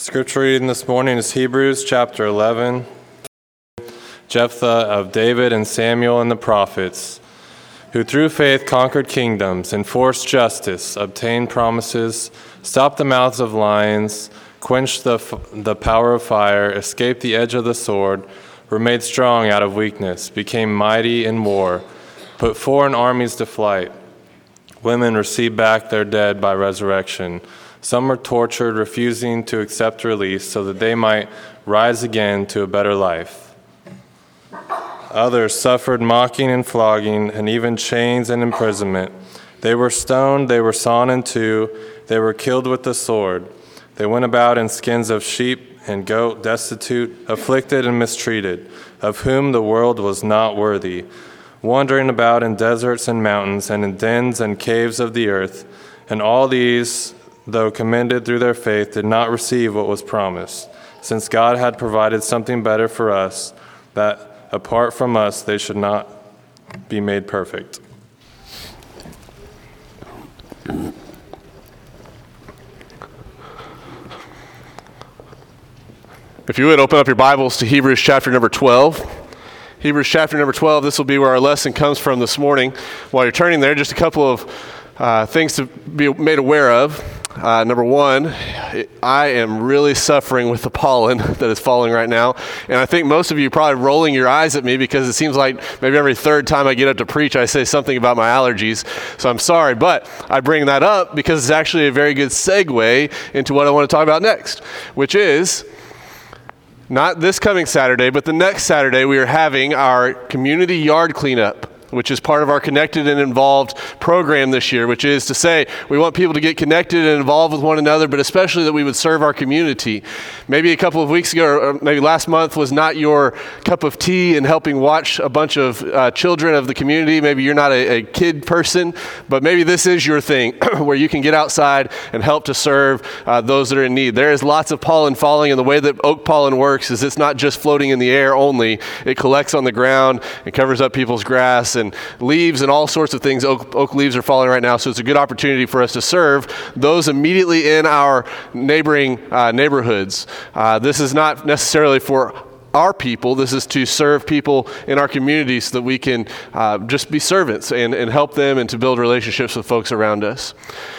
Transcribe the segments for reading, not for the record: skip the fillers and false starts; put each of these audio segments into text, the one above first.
Scripture reading this morning is Hebrews chapter 11. Jephthah of David and Samuel and the prophets, who through faith conquered kingdoms, enforced justice, obtained promises, stopped the mouths of lions, quenched the power of fire, escaped the edge of the sword, were made strong out of weakness, became mighty in war, put foreign armies to flight. Women received back their dead by resurrection. Some were tortured, refusing to accept release so that they might rise again to a better life. Others suffered mocking and flogging, and even chains and imprisonment. They were stoned, they were sawn in two, they were killed with the sword. They went about in skins of sheep and goat, destitute, afflicted, and mistreated, of whom the world was not worthy, wandering about in deserts and mountains, and in dens and caves of the earth. And all these, though commended through their faith, did not receive what was promised, since God had provided something better for us, that apart from us they should not be made perfect. If you would, open up your Bibles to Hebrews chapter number 12. Hebrews chapter number 12, this will be where our lesson comes from this morning. While you're turning there, just a couple of things to be made aware of. Number one, I am really suffering with the pollen that is falling right now. And I think most of you are probably rolling your eyes at me because it seems like maybe every third time I get up to preach, I say something about my allergies. So I'm sorry, but I bring that up because it's actually a very good segue into what I want to talk about next, which is not this coming Saturday, but the next Saturday we are having our community yard cleanup, which is part of our Connected and Involved program this year, which is to say we want people to get connected and involved with one another, but especially that we would serve our community. Maybe a couple of weeks ago, or maybe last month, was not your cup of tea in helping watch a bunch of children of the community. Maybe you're not a kid person, but maybe this is your thing where you can get outside and help to serve those that are in need. There is lots of pollen falling, and the way that oak pollen works is it's not just floating in the air only. It collects on the ground and covers up people's grass and leaves and all sorts of things. Oak leaves are falling right now, so it's a good opportunity for us to serve those immediately in our neighboring neighborhoods. This is not necessarily for our people. This is to serve people in our community so that we can just be servants and help them and to build relationships with folks around us.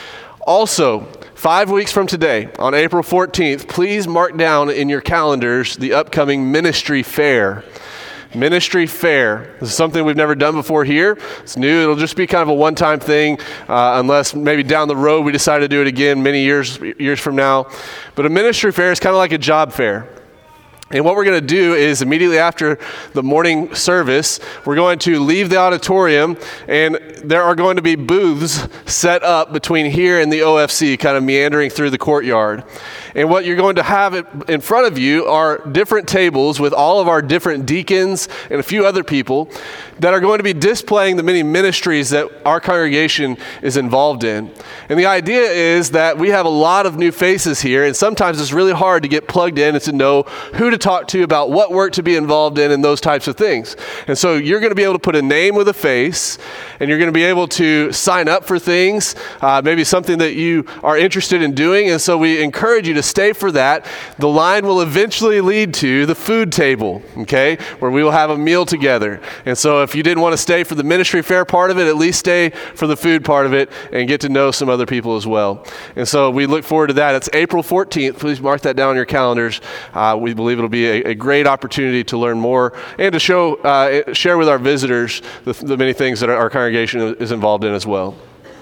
Also, 5 weeks from today, on April 14th, please mark down in your calendars the upcoming Ministry Fair. Ministry Fair. This is something we've never done before here. It's new. It'll just be kind of a one-time thing, unless maybe down the road we decide to do it again many years from now. But a Ministry Fair is kind of like a job fair. And what we're going to do is immediately after the morning service, we're going to leave the auditorium, and there are going to be booths set up between here and the OFC, kind of meandering through the courtyard. And what you're going to have in front of you are different tables with all of our different deacons and a few other people that are going to be displaying the many ministries that our congregation is involved in. And the idea is that we have a lot of new faces here, and sometimes it's really hard to get plugged in and to know who to talk to about what work to be involved in and those types of things. And so you're going to be able to put a name with a face, and you're going to be able to sign up for things, maybe something that you are interested in doing. And so we encourage you to stay for that. The line will eventually lead to the food table, okay, where we will have a meal together. And so if you didn't want to stay for the ministry fair part of it, at least stay for the food part of it and get to know some other people as well. And so we look forward to that. It's April 14th. Please mark that down on your calendars. We believe it'll be a great opportunity to learn more and to share with our visitors the many things that our congregation is involved in as well.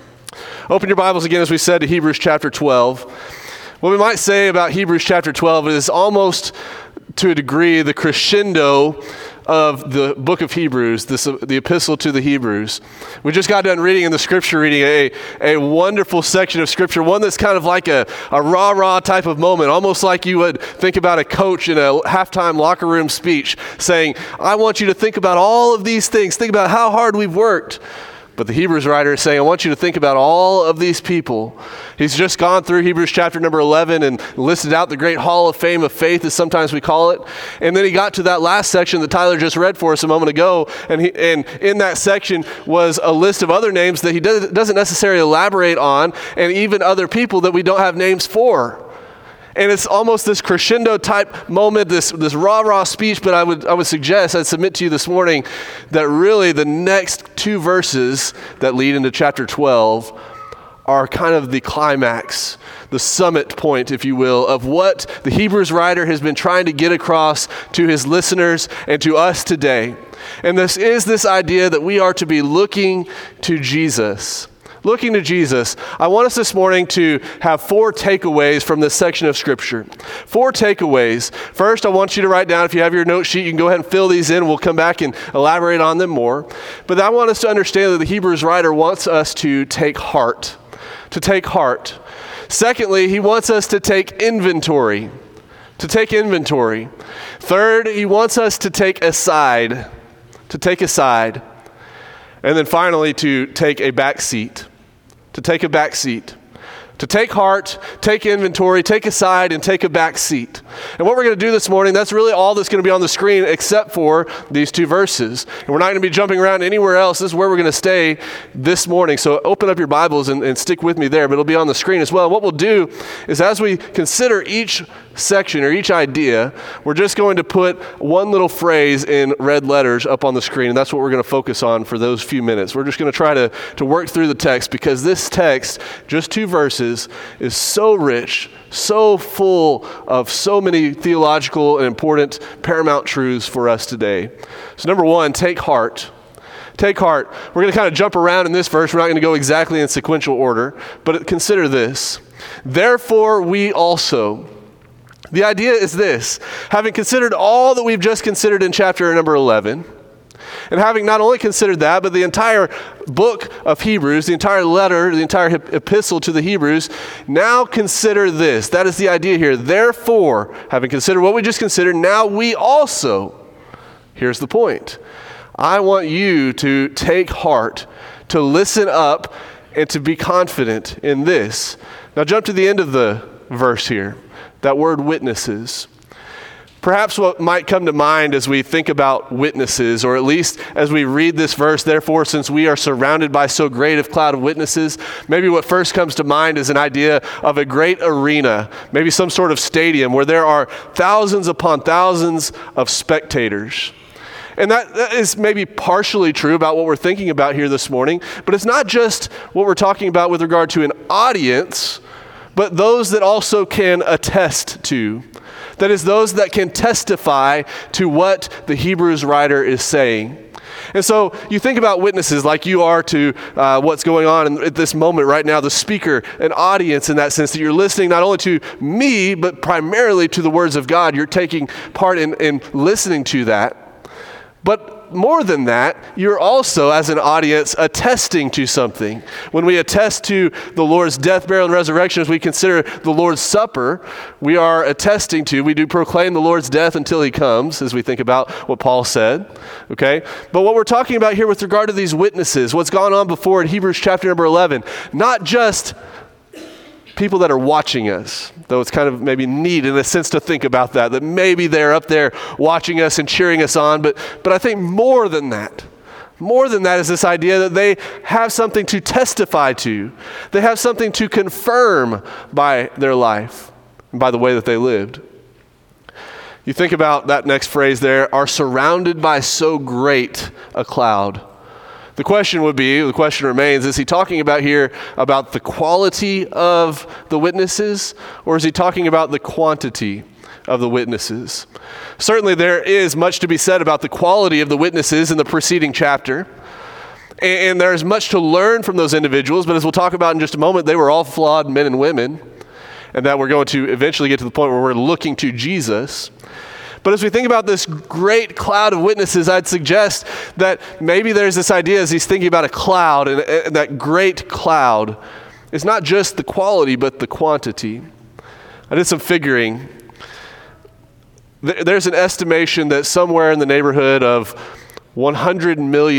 Open your Bibles again, as we said, to Hebrews chapter 12. What we might say about Hebrews chapter 12 is almost to a degree the crescendo of the book of Hebrews, the epistle to the Hebrews. We just got done reading in the scripture reading a wonderful section of scripture, one that's kind of like a rah-rah type of moment, almost like you would think about a coach in a halftime locker room speech saying, I want you to think about all of these things, think about how hard we've worked. But the Hebrews writer is saying, I want you to think about all of these people. He's just gone through Hebrews chapter number 11 and listed out the great hall of fame of faith, as sometimes we call it. And then he got to that last section that Tyler just read for us a moment ago. And in that section was a list of other names that he doesn't necessarily elaborate on, and even other people that we don't have names for. And it's almost this crescendo type moment, this rah-rah speech, but I would suggest, I'd submit to you this morning that really the next two verses that lead into chapter 12 are kind of the climax, the summit point, if you will, of what the Hebrews writer has been trying to get across to his listeners and to us today. And this is this idea that we are to be looking to Jesus. Looking to Jesus. I want us this morning to have 4 takeaways from this section of Scripture. 4 takeaways. First, I want you to write down, if you have your note sheet, you can go ahead and fill these in. We'll come back and elaborate on them more. But I want us to understand that the Hebrews writer wants us to take heart. To take heart. Secondly, he wants us to take inventory. To take inventory. Third, he wants us to take aside. To take aside. And then finally, to take a back seat. To take a back seat. To take heart, take inventory, take aside, and take a back seat. And what we're going to do this morning, that's really all that's going to be on the screen except for these 2 verses. And we're not going to be jumping around anywhere else. This is where we're going to stay this morning. So open up your Bibles and stick with me there, but it'll be on the screen as well. What we'll do is as we consider each section or each idea, we're just going to put one little phrase in red letters up on the screen, and that's what we're going to focus on for those few minutes. We're just going to try to work through the text because this text, just 2 verses, is so rich, so full of so many theological and important paramount truths for us today. So number 1, take heart. Take heart. We're going to kind of jump around in this verse. We're not going to go exactly in sequential order, but consider this. Therefore, we also. The idea is this. Having considered all that we've just considered in chapter number 11, and having not only considered that, but the entire book of Hebrews, the entire letter, the entire epistle to the Hebrews, now consider this. That is the idea here. Therefore, having considered what we just considered, now we also. Here's the point. I want you to take heart, to listen up, and to be confident in this. Now jump to the end of the verse here. That word witnesses. Perhaps what might come to mind as we think about witnesses, or at least as we read this verse, therefore, since we are surrounded by so great a cloud of witnesses, maybe what first comes to mind is an idea of a great arena, maybe some sort of stadium where there are thousands upon thousands of spectators. And that is maybe partially true about what we're thinking about here this morning, but it's not just what we're talking about with regard to an audience, but those that also can attest to. That is, those that can testify to what the Hebrews writer is saying. And so you think about witnesses like you are to what's going on at this moment right now, the speaker, an audience in that sense, that you're listening not only to me, but primarily to the words of God. You're taking part in listening to that. But more than that, you're also, as an audience, attesting to something. When we attest to the Lord's death, burial, and resurrection, as we consider the Lord's Supper, we are attesting to, we do proclaim the Lord's death until he comes, as we think about what Paul said, okay? But what we're talking about here with regard to these witnesses, what's gone on before in Hebrews chapter number 11, not just people that are watching us, though it's kind of maybe neat in a sense to think about that maybe they're up there watching us and cheering us on, but I think more than that is this idea that they have something to testify to. They have something to confirm by their life and by the way that they lived. You think about that next phrase there, are surrounded by so great a cloud. The question remains, is he talking about here about the quality of the witnesses, or is he talking about the quantity of the witnesses? Certainly there is much to be said about the quality of the witnesses in the preceding chapter, and there's much to learn from those individuals, but as we'll talk about in just a moment, they were all flawed men and women, and that we're going to eventually get to the point where we're looking to Jesus. But as we think about this great cloud of witnesses, I'd suggest that maybe there's this idea as he's thinking about a cloud, and that great cloud is not just the quality, but the quantity. I did some figuring. There's an estimation that somewhere in the neighborhood of 100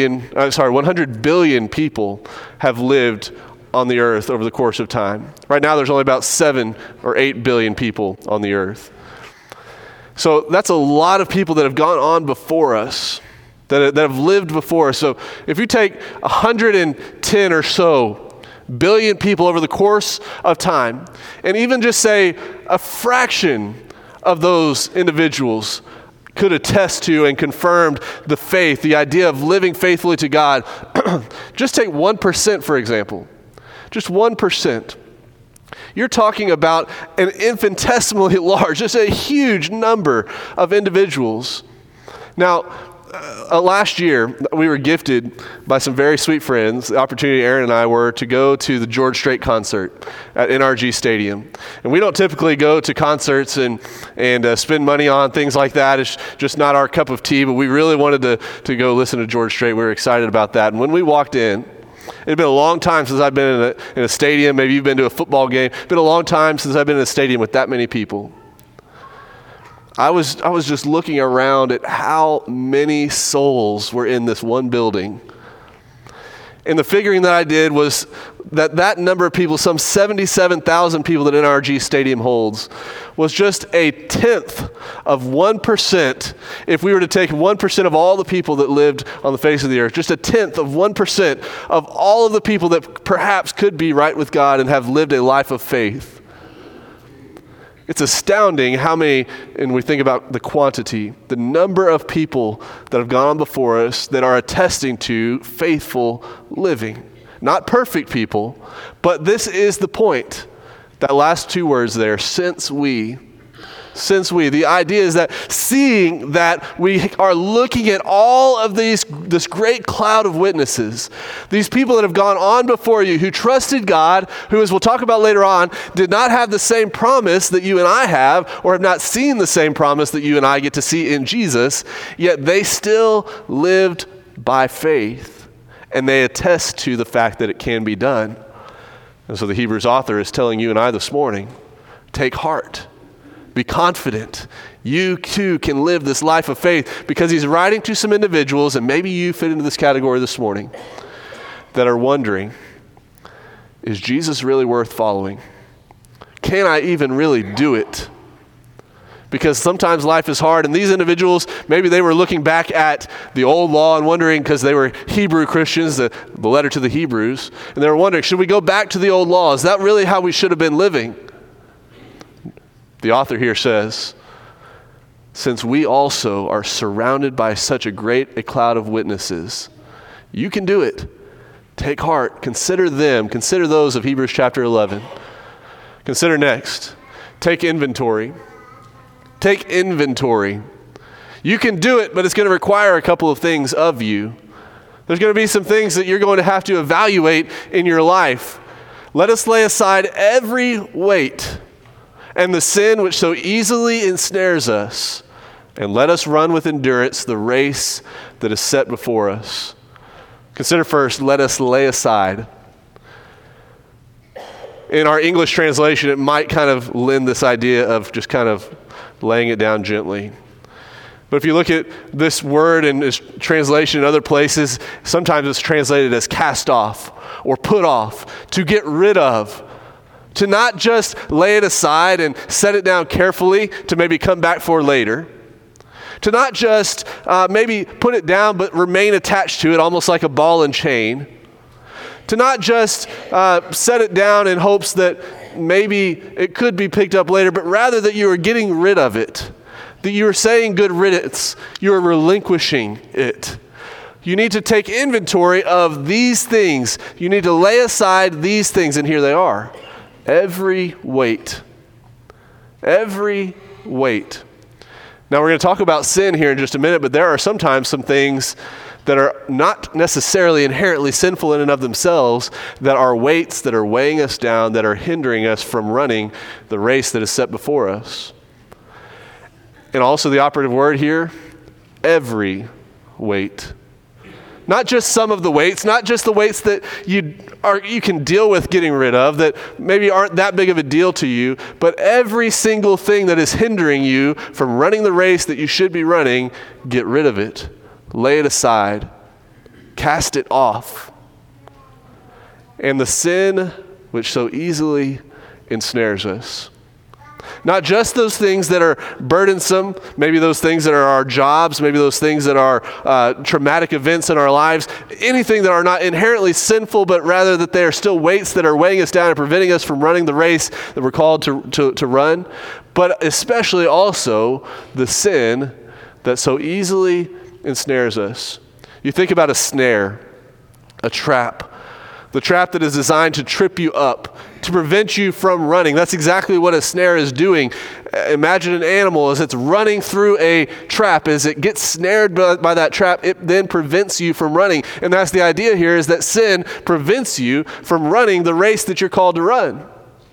billion people have lived on the earth over the course of time. Right now, there's only about 7 or 8 billion people on the earth. So that's a lot of people that have gone on before us, that have lived before us. So if you take 110 or so billion people over the course of time, and even just say a fraction of those individuals could attest to and confirmed the faith, the idea of living faithfully to God. Just take 1%, for example. Just 1%. You're talking about an infinitesimally large, just a huge number of individuals. Now, last year, we were gifted by some very sweet friends. The opportunity Aaron and I were to go to the George Strait concert at NRG Stadium. And we don't typically go to concerts and spend money on things like that. It's just not our cup of tea, but we really wanted to go listen to George Strait. We were excited about that. And when we walked in, it had been a long time since I've been in a stadium. Maybe you've been to a football game. It's been a long time since I've been in a stadium with that many people. I was just looking around at how many souls were in this one building. And the figuring that I did was that number of people, some 77,000 people that NRG Stadium holds, was just a tenth of 1%. If we were to take 1% of all the people that lived on the face of the earth, just a tenth of 1% of all of the people that perhaps could be right with God and have lived a life of faith. It's astounding how many, and we think about the quantity, the number of people that have gone before us that are attesting to faithful living. Not perfect people, but this is the point. That last two words there, since we. The idea is that seeing that we are looking at all of this great cloud of witnesses, these people that have gone on before you who trusted God, who, as we'll talk about later on, did not have the same promise that you and I have, or have not seen the same promise that you and I get to see in Jesus, yet they still lived by faith, and they attest to the fact that it can be done. And so the Hebrews author is telling you and I this morning, take heart. Be confident. You too can live this life of faith, because he's writing to some individuals, and maybe you fit into this category this morning, that are wondering, is Jesus really worth following? Can I even really do it? Because sometimes life is hard, and these individuals, maybe they were looking back at the old law and wondering, because they were Hebrew Christians, the letter to the Hebrews, and they were wondering, should we go back to the old law? Is that really how we should have been living? The author here says, since we also are surrounded by such a great a cloud of witnesses, you can do it. Take heart. Consider them. Consider those of Hebrews chapter 11. Consider next. Take inventory. Take inventory. You can do it, but it's going to require a couple of things of you. There's going to be some things that you're going to have to evaluate in your life. Let us lay aside every weight and the sin which so easily ensnares us, and let us run with endurance the race that is set before us. Consider first, let us lay aside. In our English translation, it might kind of lend this idea of just kind of laying it down gently. But if you look at this word and its translation in other places, sometimes it's translated as cast off or put off, to get rid of. To not just lay it aside and set it down carefully to maybe come back for later. To not just maybe put it down but remain attached to it almost like a ball and chain. To not just set it down in hopes that maybe it could be picked up later, but rather that you are getting rid of it. That you are saying good riddance. You are relinquishing it. You need to take inventory of these things. You need to lay aside these things, and here they are. Every weight. Every weight. Now we're going to talk about sin here in just a minute, but there are sometimes some things that are not necessarily inherently sinful in and of themselves, that are weights that are weighing us down, that are hindering us from running the race that is set before us. And also the operative word here, every weight. Not just some of the weights, not just the weights that you can deal with getting rid of, that maybe aren't that big of a deal to you, but every single thing that is hindering you from running the race that you should be running, get rid of it. Lay it aside. Cast it off. And the sin which so easily ensnares us. Not just those things that are burdensome, maybe those things that are our jobs, maybe those things that are traumatic events in our lives, anything that are not inherently sinful, but rather that they are still weights that are weighing us down and preventing us from running the race that we're called to run, but especially also the sin that so easily ensnares us. You think about a snare, a trap, the trap that is designed to trip you up, to prevent you from running. That's exactly what a snare is doing. Imagine an animal as it's running through a trap. As it gets snared by that trap, it then prevents you from running. And that's the idea here, is that sin prevents you from running the race that you're called to run.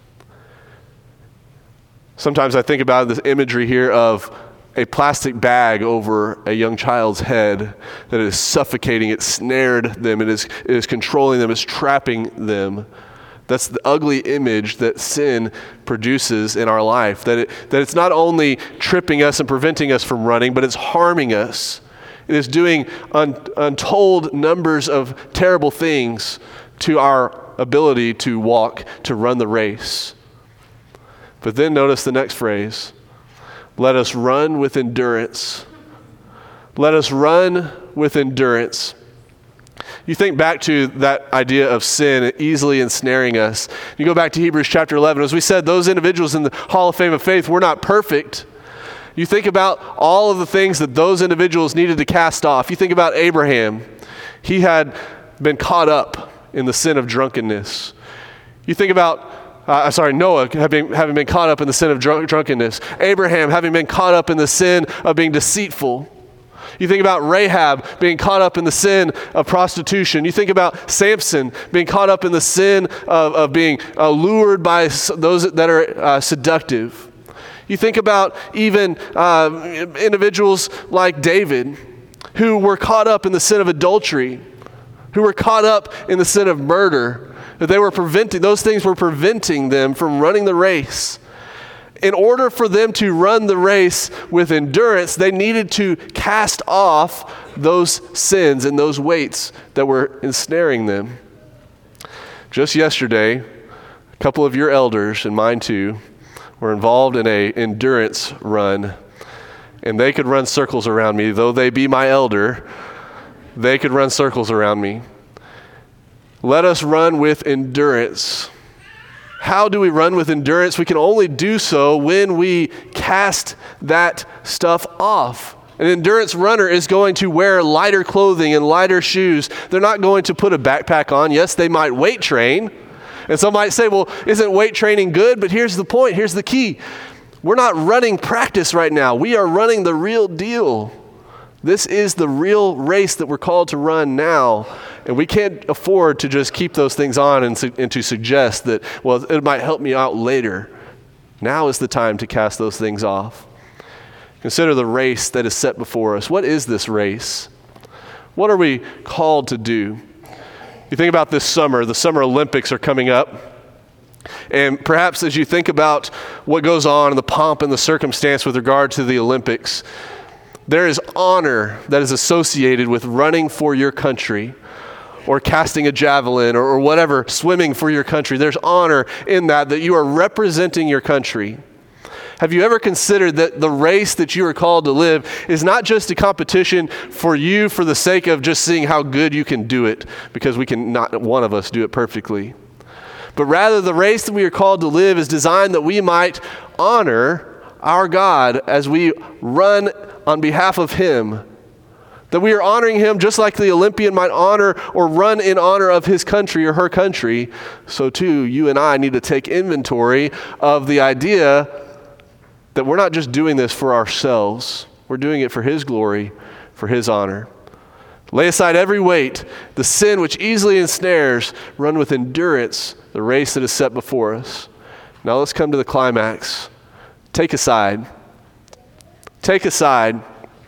Sometimes I think about this imagery here of a plastic bag over a young child's head that is suffocating. It snared them. It is controlling them. It's trapping them. That's the ugly image that sin produces in our life. That it's not only tripping us and preventing us from running, but it's harming us. It is doing untold numbers of terrible things to our ability to walk, to run the race. But then notice the next phrase. Let us run with endurance. Let us run with endurance. You think back to that idea of sin easily ensnaring us. You go back to Hebrews chapter 11. As we said, those individuals in the Hall of Fame of Faith were not perfect. You think about all of the things that those individuals needed to cast off. You think about Abraham. He had been caught up in the sin of drunkenness. You think about Noah having been caught up in the sin of drunkenness. Abraham having been caught up in the sin of being deceitful. You think about Rahab being caught up in the sin of prostitution. You think about Samson being caught up in the sin of being lured by those that are seductive. You think about even individuals like David, who were caught up in the sin of adultery, who were caught up in the sin of murder. That those things were preventing them from running the race. In order for them to run the race with endurance, they needed to cast off those sins and those weights that were ensnaring them. Just yesterday, a couple of your elders, and mine too, were involved in an endurance run. And they could run circles around me. Though they be my elder, they could run circles around me. Let us run with endurance. How do we run with endurance? We can only do so when we cast that stuff off. An endurance runner is going to wear lighter clothing and lighter shoes. They're not going to put a backpack on. Yes, they might weight train. And some might say, well, isn't weight training good? But here's the point. Here's the key. We're not running practice right now. We are running the real deal. This is the real race that we're called to run now. And we can't afford to just keep those things on and to suggest that, well, it might help me out later. Now is the time to cast those things off. Consider the race that is set before us. What is this race? What are we called to do? You think about this summer. The Summer Olympics are coming up. And perhaps as you think about what goes on and the pomp and the circumstance with regard to the Olympics, there is honor that is associated with running for your country or casting a javelin or whatever, swimming for your country. There's honor in that you are representing your country. Have you ever considered that the race that you are called to live is not just a competition for you for the sake of just seeing how good you can do it, because we can not one of us do it perfectly, but rather the race that we are called to live is designed that we might honor our God as we run on behalf of Him, that we are honoring Him just like the Olympian might honor or run in honor of his country or her country. So too, you and I need to take inventory of the idea that we're not just doing this for ourselves. We're doing it for His glory, for His honor. Lay aside every weight, the sin which easily ensnares, run with endurance the race that is set before us. Now let's come to the climax. Take aside. Take aside.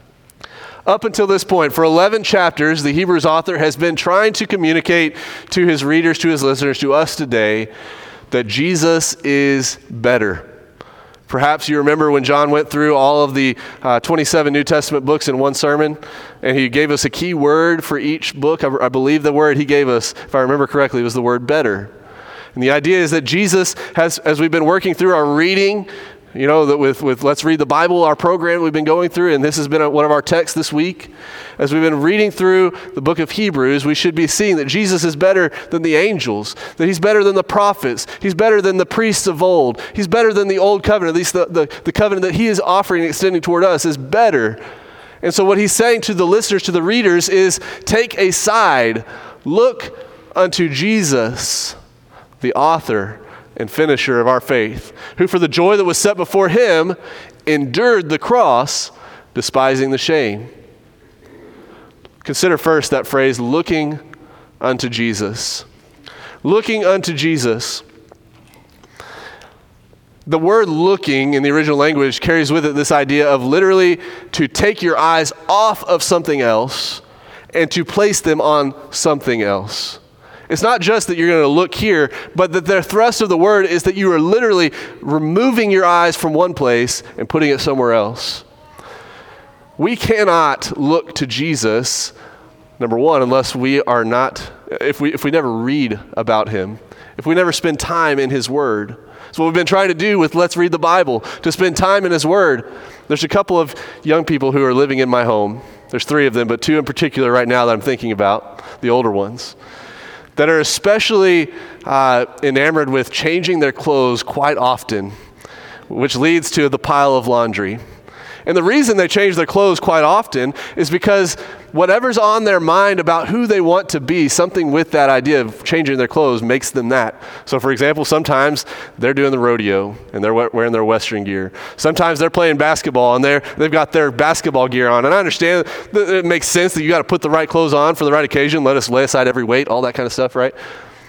Up until this point, for 11 chapters, the Hebrews author has been trying to communicate to his readers, to his listeners, to us today, that Jesus is better. Perhaps you remember when John went through all of the 27 New Testament books in one sermon, and he gave us a key word for each book. I believe the word he gave us, if I remember correctly, was the word better. And the idea is that Jesus has, as we've been working through our reading, You know, that with Let's Read the Bible, our program we've been going through, and this has been one of our texts this week. As we've been reading through the book of Hebrews, we should be seeing that Jesus is better than the angels, that he's better than the prophets, he's better than the priests of old, he's better than the old covenant, at least the covenant that he is offering and extending toward us is better. And so what he's saying to the listeners, to the readers, is take a side, look unto Jesus, the author and finisher of our faith, who for the joy that was set before him endured the cross, despising the shame. Consider first that phrase, looking unto Jesus. Looking unto Jesus. The word looking in the original language carries with it this idea of literally to take your eyes off of something else and to place them on something else. It's not just that you're going to look here, but that the thrust of the word is that you are literally removing your eyes from one place and putting it somewhere else. We cannot look to Jesus, number one, unless we are not, if we never read about him, if we never spend time in his word. It's what we've been trying to do with Let's Read the Bible, to spend time in his word. There's a couple of young people who are living in my home. There's 3 of them, but 2 in particular right now that I'm thinking about, the older ones, that are especially enamored with changing their clothes quite often, which leads to the pile of laundry. And the reason they change their clothes quite often is because whatever's on their mind about who they want to be, something with that idea of changing their clothes makes them that. So for example, sometimes they're doing the rodeo and they're wearing their Western gear. Sometimes they're playing basketball and they've got their basketball gear on. And I understand that it makes sense that you got to put the right clothes on for the right occasion, let us lay aside every weight, all that kind of stuff, right?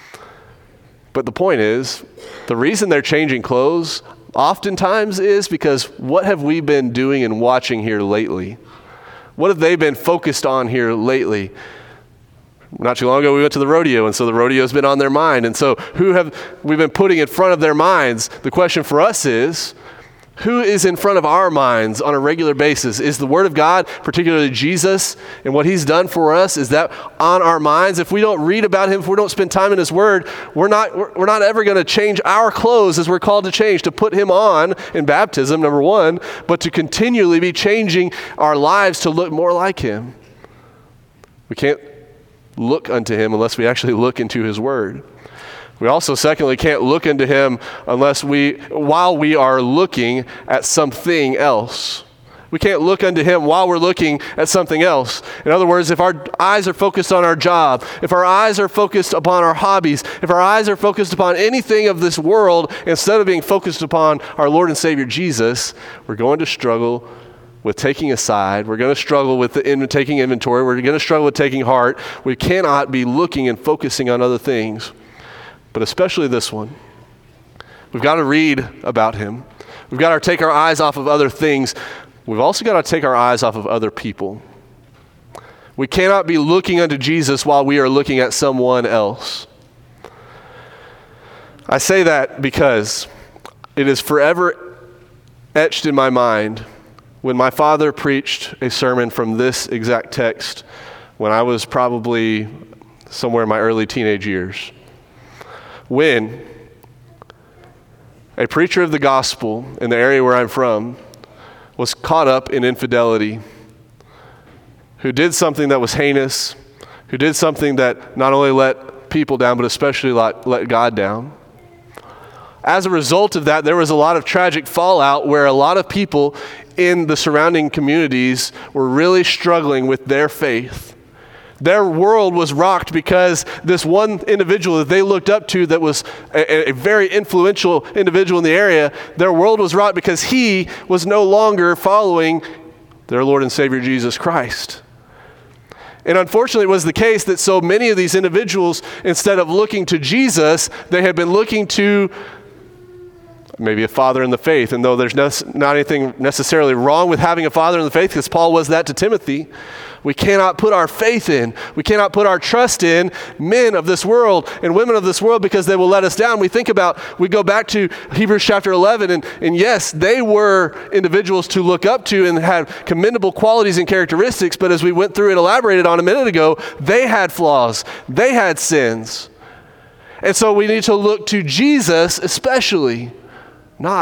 But the point is, the reason they're changing clothes oftentimes is because what have we been doing and watching here lately? What have they been focused on here lately? Not too long ago, we went to the rodeo, and so the rodeo's been on their mind. And so who have we been putting in front of their minds? The question for us is, who is in front of our minds on a regular basis? Is the Word of God, particularly Jesus, and what He's done for us, is that on our minds? If we don't read about Him, if we don't spend time in His Word, we're not ever going to change our clothes as we're called to change, to put Him on in baptism, number one, but to continually be changing our lives to look more like Him. We can't look unto Him unless we actually look into His Word. We also, secondly, can't look into Him while we are looking at something else. We can't look unto Him while we're looking at something else. In other words, if our eyes are focused on our job, if our eyes are focused upon our hobbies, if our eyes are focused upon anything of this world, instead of being focused upon our Lord and Savior Jesus, we're going to struggle with taking a side. We're going to struggle with taking inventory. We're going to struggle with taking heart. We cannot be looking and focusing on other things. But especially this one. We've got to read about Him. We've got to take our eyes off of other things. We've also got to take our eyes off of other people. We cannot be looking unto Jesus while we are looking at someone else. I say that because it is forever etched in my mind when my father preached a sermon from this exact text when I was probably somewhere in my early teenage years. When a preacher of the gospel in the area where I'm from was caught up in infidelity, who did something that was heinous, who did something that not only let people down, but especially let God down. As a result of that, there was a lot of tragic fallout where a lot of people in the surrounding communities were really struggling with their faith. Their world was rocked because this one individual that they looked up to that was a very influential individual in the area, their world was rocked because he was no longer following their Lord and Savior Jesus Christ. And unfortunately, it was the case that so many of these individuals, instead of looking to Jesus, they had been looking to maybe a father in the faith. And though there's not anything necessarily wrong with having a father in the faith, because Paul was that to Timothy, we cannot put our faith in, we cannot put our trust in men of this world and women of this world because they will let us down. We go back to Hebrews chapter 11, and yes, they were individuals to look up to and had commendable qualities and characteristics, but as we went through and elaborated on a minute ago, they had flaws, they had sins. And so we need to look to Jesus especially, not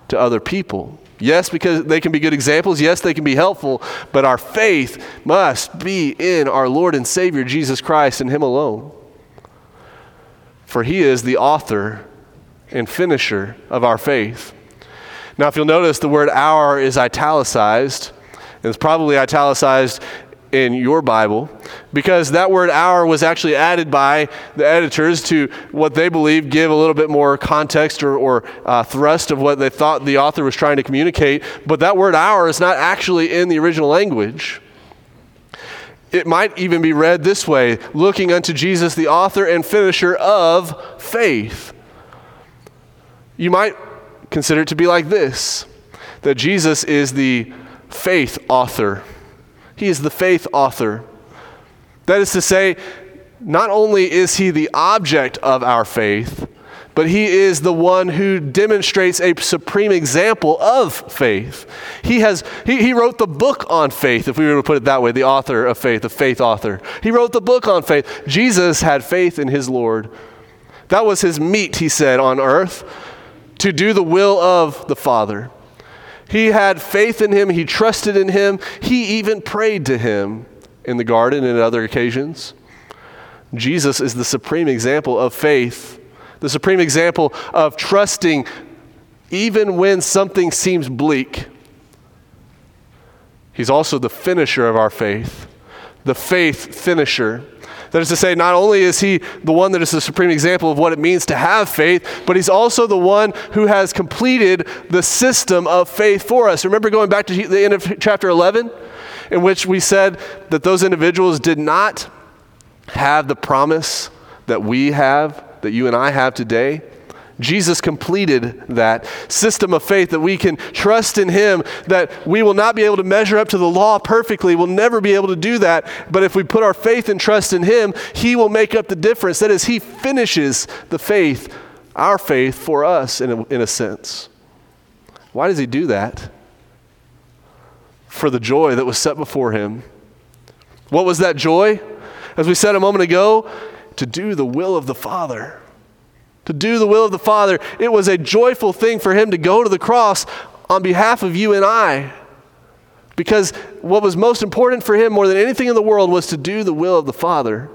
to other people. Yes, because they can be good examples. Yes, they can be helpful. But our faith must be in our Lord and Savior, Jesus Christ, and Him alone. For He is the author and finisher of our faith. Now, if you'll notice, the word "our" is italicized. And it's probably italicized in your Bible, because that word "our" was actually added by the editors to what they believe give a little bit more context or thrust of what they thought the author was trying to communicate. But that word "our" is not actually in the original language. It might even be read this way: looking unto Jesus, the author and finisher of faith. You might consider it to be like this, that Jesus is the faith author. He is the faith author. That is to say, not only is He the object of our faith, but He is the one who demonstrates a supreme example of faith. He wrote the book on faith, if we were to put it that way, the author of faith, the faith author. He wrote the book on faith. Jesus had faith in His Lord. That was His meat, He said, on earth, to do the will of the Father. He had faith in Him. He trusted in Him. He even prayed to Him in the garden and at other occasions. Jesus is the supreme example of faith, the supreme example of trusting even when something seems bleak. He's also the finisher of our faith, the faith finisher. That is to say, not only is He the one that is the supreme example of what it means to have faith, but He's also the one who has completed the system of faith for us. Remember going back to the end of chapter 11, in which we said that those individuals did not have the promise that we have, that you and I have today? Jesus completed that system of faith, that we can trust in Him, that we will not be able to measure up to the law perfectly. We'll never be able to do that. But if we put our faith and trust in Him, He will make up the difference. That is, He finishes the faith, our faith, for us in a sense. Why does He do that? For the joy that was set before Him. What was that joy? As we said a moment ago, to do the will of the Father. To do the will of the Father. It was a joyful thing for Him to go to the cross on behalf of you and I. Because what was most important for Him more than anything in the world was to do the will of the Father.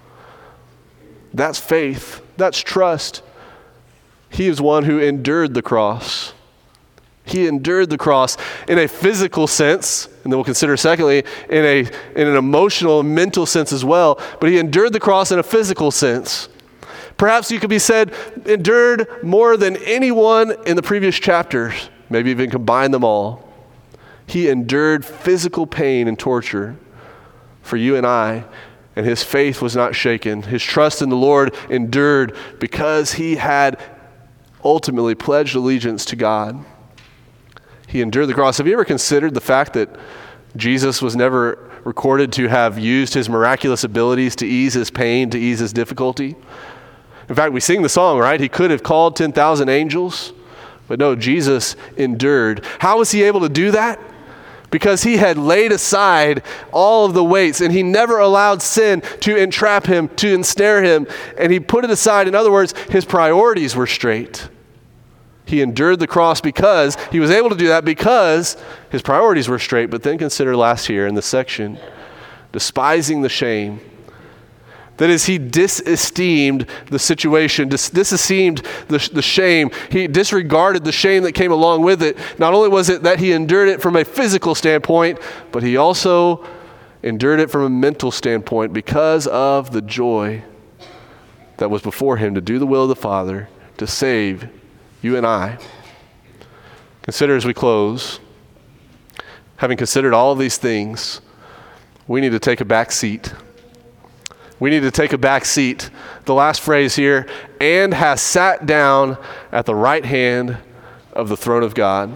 That's faith. That's trust. He is one who endured the cross. He endured the cross in a physical sense, and then we'll consider secondly, in an emotional, mental sense as well. But He endured the cross in a physical sense. Perhaps you could be said, endured more than anyone in the previous chapters, maybe even combine them all. He endured physical pain and torture for you and I, and His faith was not shaken. His trust in the Lord endured because He had ultimately pledged allegiance to God. He endured the cross. Have you ever considered the fact that Jesus was never recorded to have used His miraculous abilities to ease His pain, to ease His difficulty? In fact, we sing the song, right? He could have called 10,000 angels, but no, Jesus endured. How was He able to do that? Because He had laid aside all of the weights, and He never allowed sin to entrap Him, to ensnare Him, and He put it aside. In other words, His priorities were straight. He endured the cross because He was able to do that because His priorities were straight. But then consider last here in the section, despising the shame. That is, He disesteemed the situation, disesteemed the shame. He disregarded the shame that came along with it. Not only was it that He endured it from a physical standpoint, but He also endured it from a mental standpoint because of the joy that was before Him to do the will of the Father, to save you and I. Consider as we close, having considered all of these things, we need to take a back seat. We need to take a back seat. The last phrase here, and has sat down at the right hand of the throne of God.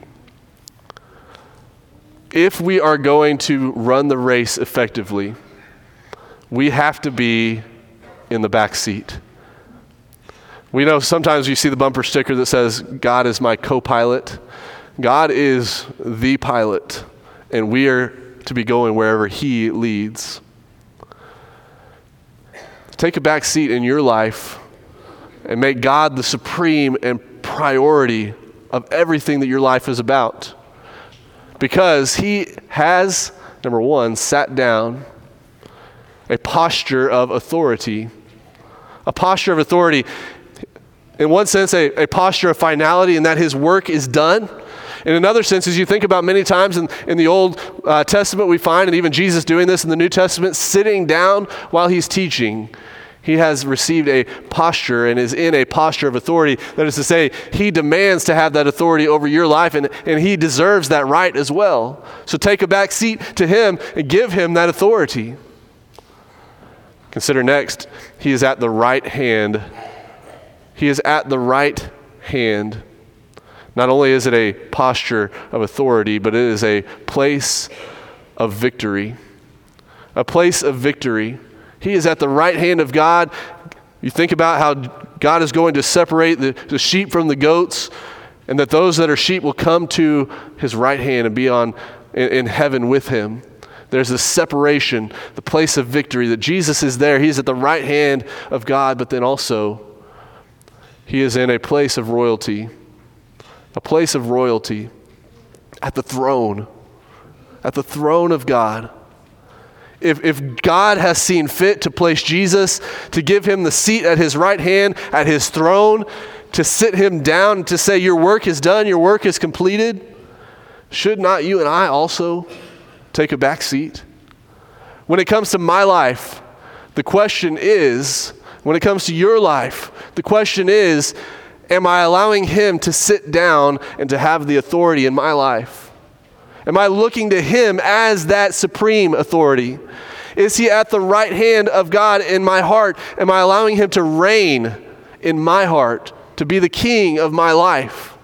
If we are going to run the race effectively, we have to be in the back seat. We know sometimes you see the bumper sticker that says, God is my co-pilot. God is the pilot, and we are to be going wherever He leads. Take a back seat in your life and make God the supreme and priority of everything that your life is about. Because he has, number one, sat down, a posture of authority. A posture of authority, in one sense, a posture of finality in that his work is done. In another sense, as you think about many times in the Old Testament, we find, and even Jesus doing this in the New Testament, sitting down while he's teaching, he has received a posture and is in a posture of authority. That is to say, he demands to have that authority over your life, and he deserves that right as well. So take a back seat to him and give him that authority. Consider next, he is at the right hand. He is at the right hand. Not only is it a posture of authority, but it is a place of victory. A place of victory. He is at the right hand of God. You think about how God is going to separate the sheep from the goats, and that those that are sheep will come to his right hand and be in heaven with him. There's a separation, the place of victory, that Jesus is there. He's at the right hand of God, but then also he is in a place of royalty. A place of royalty at the throne of God. If God has seen fit to place Jesus, to give him the seat at his right hand, at his throne, to sit him down, to say your work is done, your work is completed, should not you and I also take a back seat? When it comes to my life, the question is, when it comes to your life, the question is, am I allowing him to sit down and to have the authority in my life? Am I looking to him as that supreme authority? Is he at the right hand of God in my heart? Am I allowing him to reign in my heart, to be the king of my life?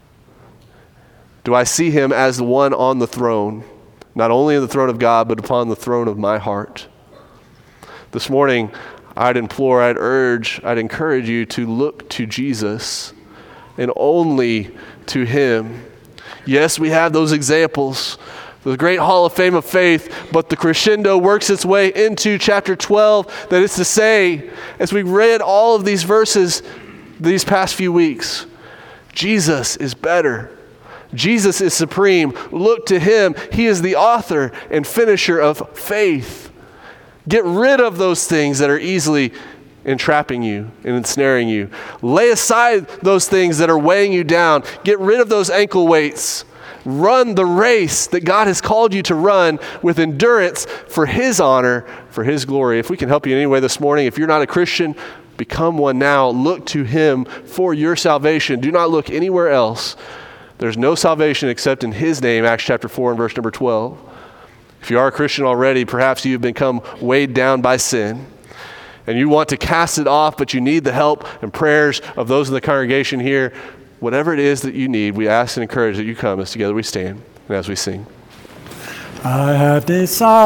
Do I see him as the one on the throne, not only on the throne of God, but upon the throne of my heart? This morning, I'd urge, I'd encourage you to look to Jesus and only to him. Yes, we have those examples, the great hall of fame of faith, but the crescendo works its way into chapter 12. That is to say, as we read all of these verses these past few weeks, Jesus is better. Jesus is supreme. Look to him. He is the author and finisher of faith. Get rid of those things that are easily entrapping you and ensnaring you. Lay aside those things that are weighing you down. Get rid of those ankle weights. Run the race that God has called you to run with endurance for his honor, for his glory. If we can help you in any way this morning, if you're not a Christian, become one now. Look to him for your salvation. Do not look anywhere else. There's no salvation except in his name, Acts chapter 4 and verse number 12. If you are a Christian already, perhaps you've become weighed down by sin and you want to cast it off, but you need the help and prayers of those in the congregation here. Whatever it is that you need, we ask and encourage that you come as together we stand and as we sing. I have decided